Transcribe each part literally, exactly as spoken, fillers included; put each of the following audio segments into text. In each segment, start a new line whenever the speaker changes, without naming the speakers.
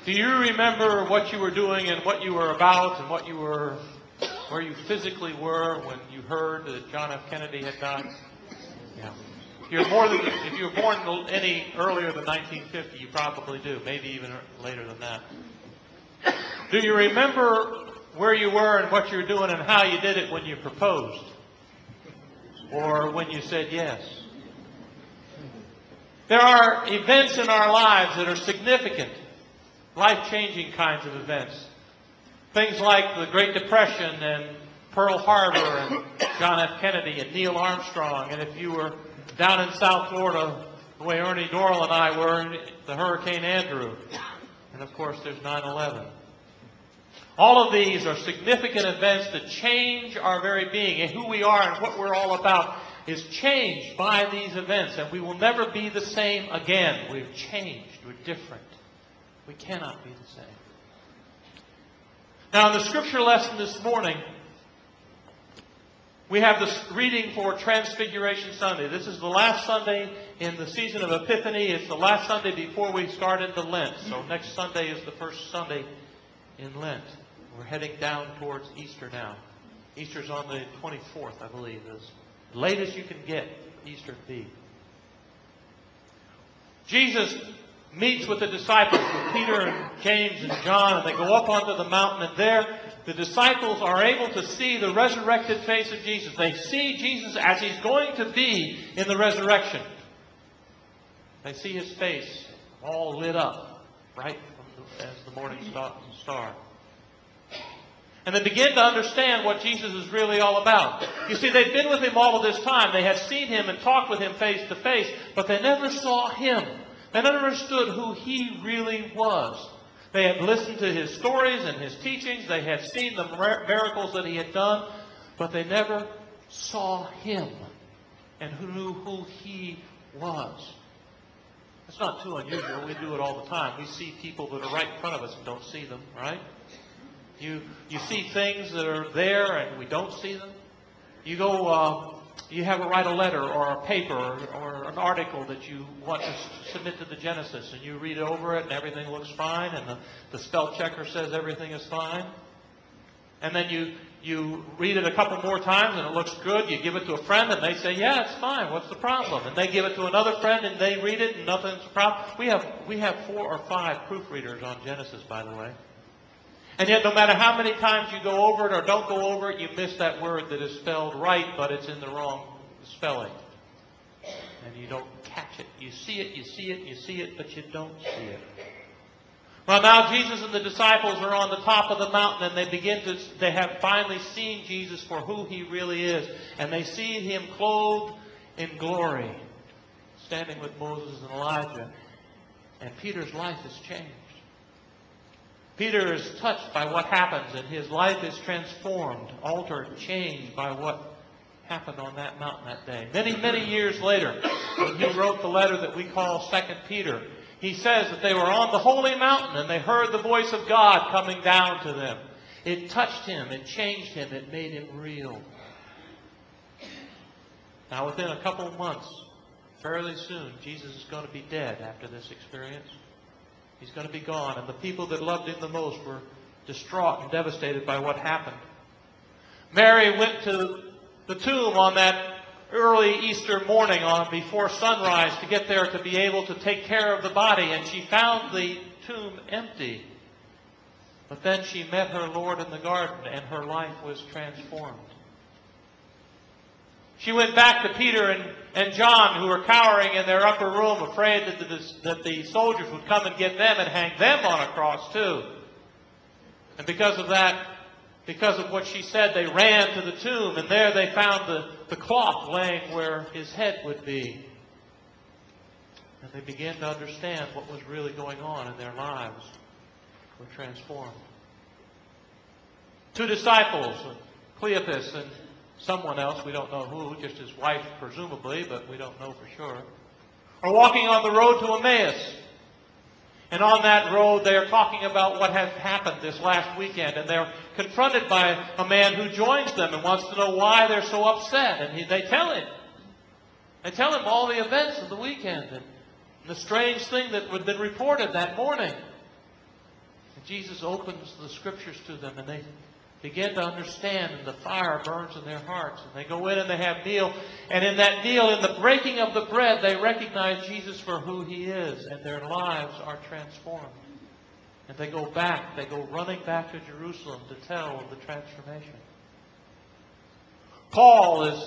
Do you remember what you were doing and what you were about and what you were, where you physically were when you heard that John F. Kennedy had died? Yeah. If you're more than, if you were born any earlier than nineteen fifty, you probably do. Maybe even later than that. Do you remember where you were and what you were doing and how you did it when you proposed? Or when you said yes? There are events in our lives that are significant, life-changing kinds of events. Things like the Great Depression and Pearl Harbor and John F. Kennedy and Neil Armstrong. And if you were down in South Florida, the way Ernie Dorrell and I were, the Hurricane Andrew. And of course, there's nine eleven. All of these are significant events that change our very being, and who we are and what we're all about is changed by these events, and we will never be the same again. We've changed. We're different. We cannot be the same. Now, in the scripture lesson this morning, we have this reading for Transfiguration Sunday. This is the last Sunday in the season of Epiphany. It's the last Sunday before we start into Lent. So next Sunday is the first Sunday in Lent. We're heading down towards Easter now. Easter's on the twenty-fourth, I believe. As late as you can get Easter to be. Jesus meets with the disciples, with Peter and James and John, and they go up onto the mountain, and there the disciples are able to see the resurrected face of Jesus. They see Jesus as He's going to be in the resurrection. They see His face all lit up, right from the, as the morning star. And they begin to understand what Jesus is really all about. You see, they've been with Him all of this time. They had seen Him and talked with Him face to face, but they never saw Him. They never understood who He really was. They had listened to His stories and His teachings. They had seen the miracles that He had done, but they never saw Him and who knew who He was. It's not too unusual. We do it all the time. We see people that are right in front of us and don't see them, right? You you see things that are there and we don't see them. You go, uh, you have to write a letter or a paper or, or an article that you want to submit to the Genesis, and you read over it and everything looks fine, and the, the spell checker says everything is fine. And then you you read it a couple more times and it looks good. You give it to a friend and they say, yeah, it's fine. What's the problem? And they give it to another friend and they read it and nothing's a problem. We have we have four or five proofreaders on Genesis, by the way. And yet, no matter how many times you go over it or don't go over it, you miss that word that is spelled right, but it's in the wrong spelling. And you don't catch it. You see it, you see it, you see it, but you don't see it. Well, now Jesus and the disciples are on the top of the mountain, and they begin to, they have finally seen Jesus for who He really is. And they see Him clothed in glory, standing with Moses and Elijah. And Peter's life has changed. Peter is touched by what happens, and his life is transformed, altered, changed by what happened on that mountain that day. Many, many years later, when he wrote the letter that we call Second Peter, he says that they were on the holy mountain and they heard the voice of God coming down to them. It touched him, it changed him, it made him real. Now, within a couple of months, fairly soon, Jesus is going to be dead after this experience. He's going to be gone, and the people that loved Him the most were distraught and devastated by what happened. Mary went to the tomb on that early Easter morning on before sunrise to get there to be able to take care of the body, and she found the tomb empty. But then she met her Lord in the garden, and her life was transformed. She went back to Peter and, and John, who were cowering in their upper room, afraid that the, that the soldiers would come and get them and hang them on a cross too. And because of that, because of what she said, they ran to the tomb, and there they found the, the cloth laying where His head would be. And they began to understand what was really going on in their lives. Were transformed. Two disciples, Cleopas and someone else, we don't know who, just his wife presumably, but we don't know for sure, are walking on the road to Emmaus. And on that road they are talking about what has happened this last weekend, and they're confronted by a man who joins them and wants to know why they're so upset. And he, they tell him. They tell him all the events of the weekend and the strange thing that had been reported that morning. And Jesus opens the Scriptures to them, and they begin to understand, and the fire burns in their hearts. And they go in and they have meal. And in that meal, in the breaking of the bread, they recognize Jesus for who He is, and their lives are transformed. And they go back, they go running back to Jerusalem to tell of the transformation. Paul is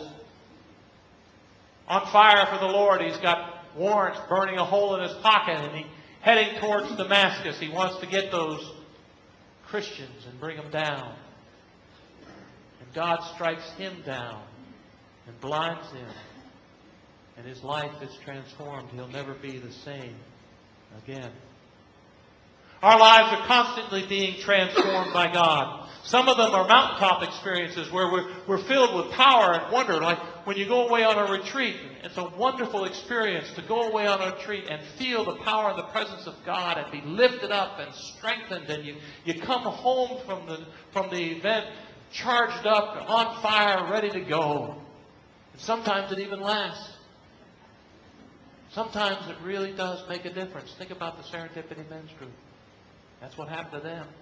on fire for the Lord. He's got warrants burning a hole in his pocket, and he's heading towards Damascus. He wants to get those Christians and bring them down. And God strikes him down and blinds him. And his life is transformed. He'll never be the same again. Our lives are constantly being transformed by God. Some of them are mountaintop experiences where we're, we're filled with power and wonder. Like when you go away on a retreat, it's a wonderful experience to go away on a retreat and feel the power and the presence of God and be lifted up and strengthened. And you, you come home from the, from the event charged up, on fire, ready to go. And sometimes it even lasts. Sometimes it really does make a difference. Think about the Serendipity Men's Group. That's what happened to them.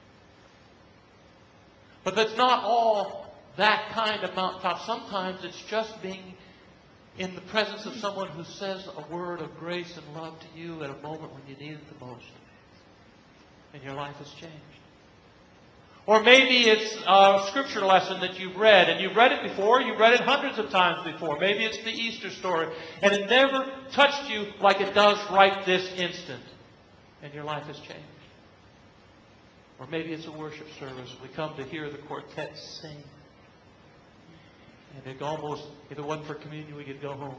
But that's not all that kind of mountaintop. Sometimes it's just being in the presence of someone who says a word of grace and love to you at a moment when you need it the most. And your life has changed. Or maybe it's a scripture lesson that you've read, and you've read it before, you've read it hundreds of times before. Maybe it's the Easter story, and it never touched you like it does right this instant. And your life has changed. Or maybe it's a worship service. We come to hear the quartet sing. And it almost, if it wasn't for communion, we could go home.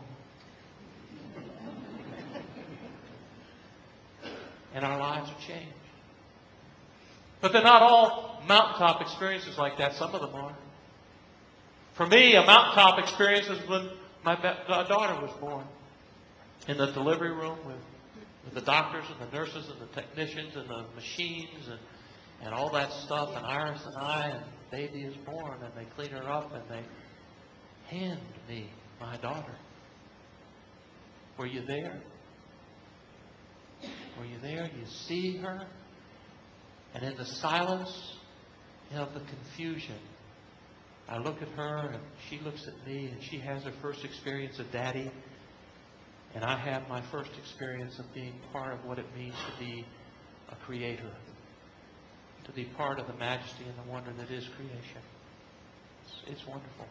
And our lives are changed. But they're not all mountaintop experiences like that. Some of them are. For me, a mountaintop experience is when my daughter was born. In the delivery room with, with the doctors and the nurses and the technicians and the machines and And all that stuff, and Iris and I, and the baby is born, and they clean her up, and they hand me my daughter. Were you there? Were you there? You see her, and in the silence of the confusion, I look at her, and she looks at me, and she has her first experience of Daddy, and I have my first experience of being part of what it means to be a creator. To be part of the majesty and the wonder that is creation. It's, it's wonderful.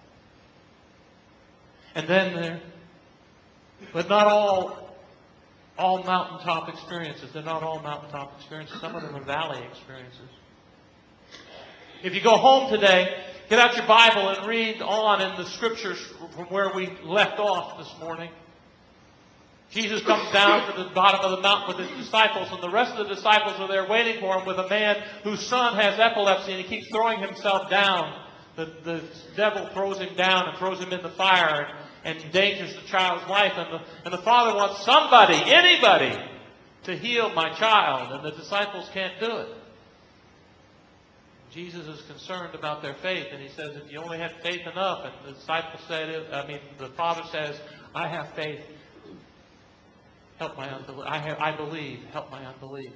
And then there, but not all, all mountaintop experiences. They're not all mountaintop experiences. Some of them are valley experiences. If you go home today, get out your Bible and read on in the Scriptures from where we left off this morning. Jesus comes down to the bottom of the mountain with his disciples, and the rest of the disciples are there waiting for him with a man whose son has epilepsy, and he keeps throwing himself down. The, the devil throws him down and throws him in the fire and, and endangers the child's life. And the, and the father wants somebody, anybody, to heal my child, and the disciples can't do it. Jesus is concerned about their faith, and he says, if you only had faith enough, and the disciple said, I mean, the father says, I have faith. Help my unbelief. I, have, I believe. Help my unbelief.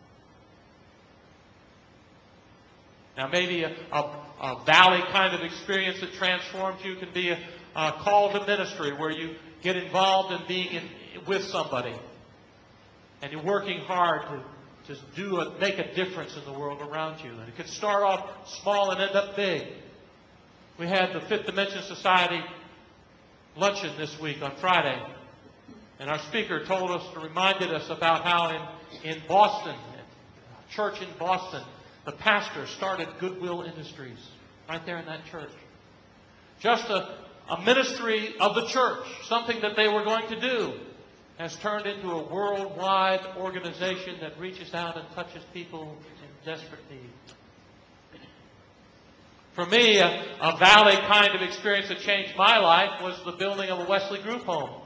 Now, maybe a, a, a valley kind of experience that transforms you can be a, a call to ministry where you get involved in being in, with somebody, and you're working hard to just do a, make a difference in the world around you. And it can start off small and end up big. We had the Fifth Dimension Society luncheon this week on Friday. And our speaker told us, reminded us about how in, in Boston, a church in Boston, the pastor started Goodwill Industries right there in that church. Just a, a ministry of the church, something that they were going to do, has turned into a worldwide organization that reaches out and touches people in desperate need. For me, a, a valley kind of experience that changed my life was the building of a Wesley group home.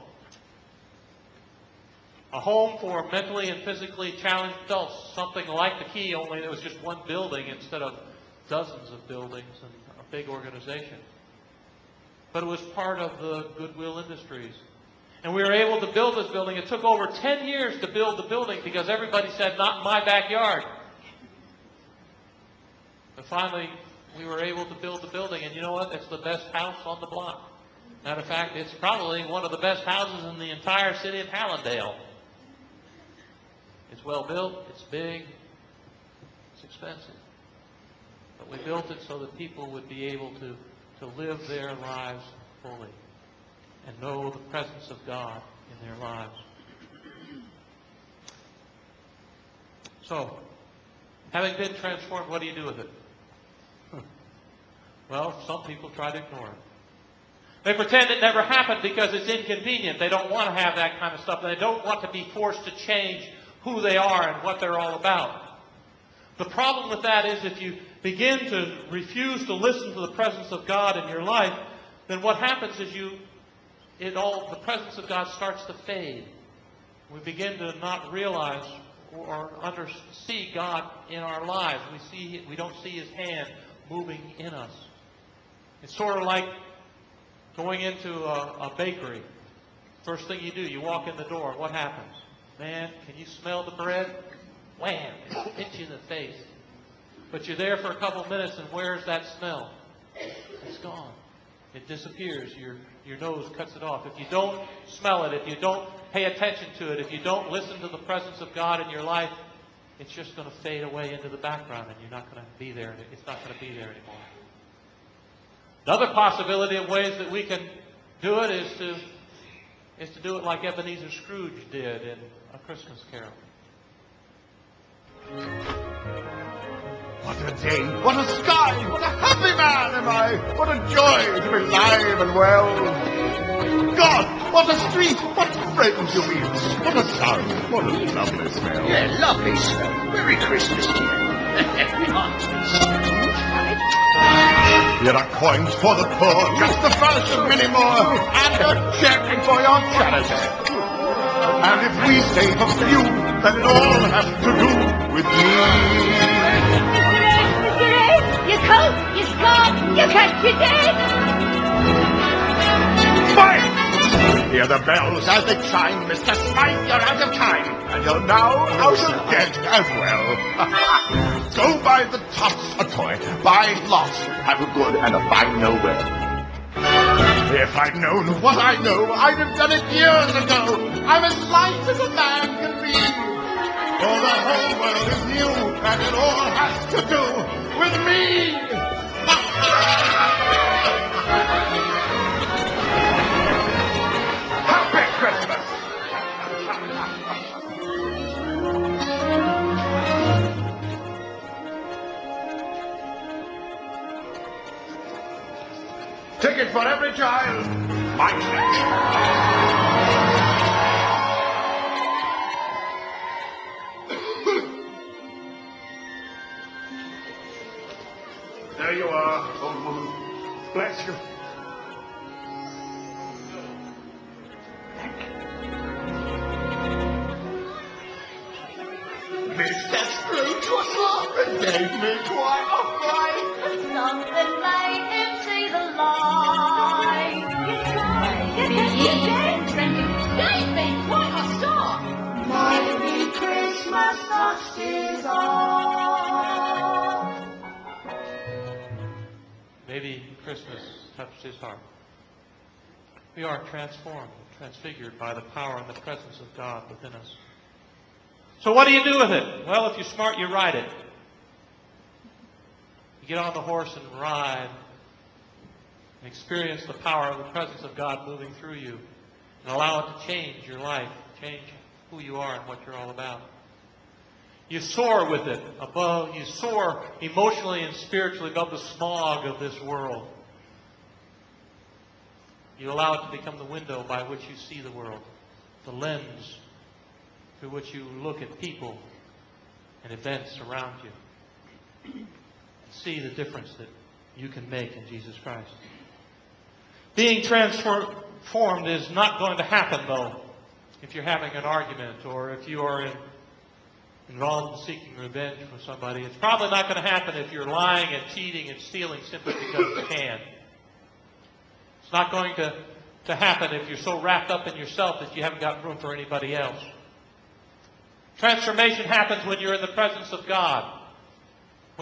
A home for mentally and physically challenged adults, something like the Key, only there was just one building instead of dozens of buildings and a big organization. But it was part of the Goodwill Industries. And we were able to build this building. It took over ten years to build the building because everybody said, not in my backyard. But finally, we were able to build the building, and you know what? It's the best house on the block. Matter of fact, it's probably one of the best houses in the entire city of Hallandale. It's well built, it's big, it's expensive. But we built it so that people would be able to, to live their lives fully and know the presence of God in their lives. So, having been transformed, what do you do with it? Well, some people try to ignore it. They pretend it never happened because it's inconvenient. They don't want to have that kind of stuff. They don't want to be forced to change who they are and what they're all about. The problem with that is if you begin to refuse to listen to the presence of God in your life, then what happens is you, it all, the presence of God starts to fade. We begin to not realize or under, see God in our lives. We see, we don't see His hand moving in us. It's sort of like going into a, a bakery. First thing you do, you walk in the door. What happens? Man, can you smell the bread? Wham! It hits you in the face. But you're there for a couple of minutes, and where's that smell? It's gone. It disappears. Your, your nose cuts it off. If you don't smell it, if you don't pay attention to it, if you don't listen to the presence of God in your life, it's just going to fade away into the background, and you're not going to be there. It's not going to be there anymore. Another possibility of ways that we can do it is to is to do it like Ebenezer Scrooge did in A Christmas Carol.
What a day, what a sky, what a happy man am I, what a joy to be alive and well. God, what a street, what friends you meet, what a sound, what a lovely smell.
Yeah, lovely smell. Merry Christmas to you.
Here are coins for the poor, just a first of many more, and a check for your charity. And if we save a few, then it all has to do with me.
Your coat, your scarf, your handkerchief.
Fine! Hear the bells as they chime, Mister Smythe, you're out of time, and you're now out of debt as well. Go buy the tots a toy, buy lots, have a good and a fine Noel. If I'd known what I know, I'd have done it years ago. I'm as light as a man can be. For the whole world is new, and it all has to do with me. Happy Christmas! Ticket for every child. My There you are, old woman. Bless you. Mister Scrooge was laughing and gave me quite a fright.
Something made him see the light. Yes, gave me quite a start. Maybe Christmas touched his heart.
Maybe Christmas touched his heart. We are transformed, transfigured by the power and the presence of God within us. So what do you do with it? Well, if you're smart, you ride it. You get on the horse and ride and experience the power of the presence of God moving through you and allow it to change your life, change who you are and what you're all about. You soar with it above, you soar emotionally and spiritually above the smog of this world. You allow it to become the window by which you see the world, the lens through which you look at people and events around you. And see the difference that you can make in Jesus Christ. Being transformed is not going to happen, though, if you're having an argument or if you are in, involved in seeking revenge from somebody. It's probably not going to happen if you're lying and cheating and stealing simply because you can. It's not going to, to happen if you're so wrapped up in yourself that you haven't got room for anybody else. Transformation happens when you're in the presence of God.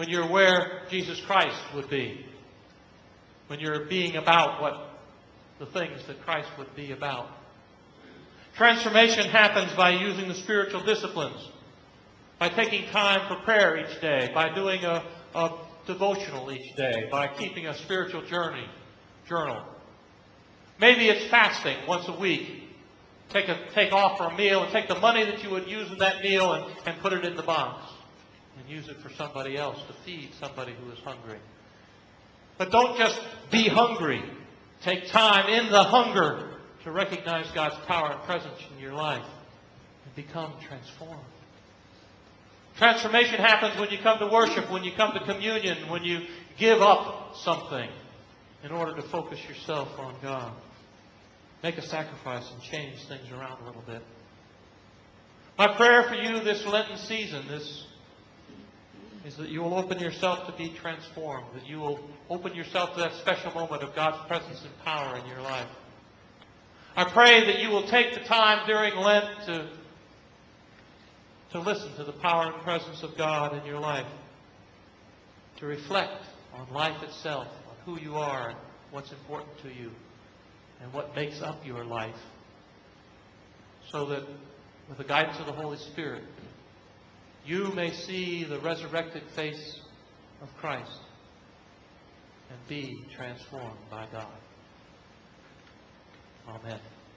when you're where Jesus Christ would be, when you're being about what the things that Christ would be about. Transformation happens by using the spiritual disciplines, by taking time for prayer each day, by doing a, a devotional each day, by keeping a spiritual journey, journal. Maybe it's fasting once a week. Take, a, take off for a meal and take the money that you would use in that meal and, and put it in the box and use it for somebody else, to feed somebody who is hungry. But don't just be hungry. Take time in the hunger to recognize God's power and presence in your life and become transformed. Transformation happens when you come to worship, when you come to communion, when you give up something in order to focus yourself on God. Make a sacrifice and change things around a little bit. My prayer for you this Lenten season is, is that you will open yourself to be transformed, that you will open yourself to that special moment of God's presence and power in your life. I pray that you will take the time during Lent to, to listen to the power and presence of God in your life, to reflect on life itself, on who you are and what's important to you, and what makes up your life, so that with the guidance of the Holy Spirit, you may see the resurrected face of Christ and be transformed by God. Amen.